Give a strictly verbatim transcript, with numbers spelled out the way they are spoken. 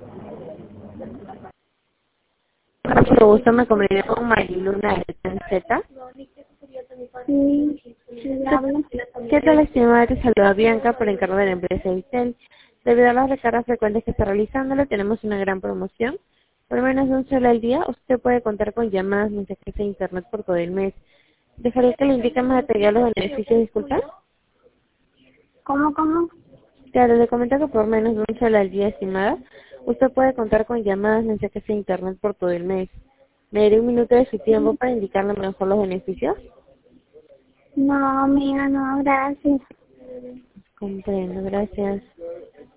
Mucho gusto, me comuniqué con Mariluna de Z. Sí, sí, hablo. ¿Qué tal, estimada? Te saluda Bianca por encargo de la empresa Vitel. Debido a las recargas frecuentes que está realizándolo, tenemos una gran promoción. Por menos de un solo al día, usted puede contar con llamadas, mensajes e internet por todo el mes. ¿Dejaría que le indique más detalles los beneficios? Disculpa. ¿Cómo, cómo? Claro, le comento que por menos de un solo al día, estimada, usted puede contar con llamadas, mensajes e internet por todo el mes. ¿Me daré un minuto de su tiempo para indicarle mejor los beneficios? No, mía, no, gracias. Comprendo, gracias.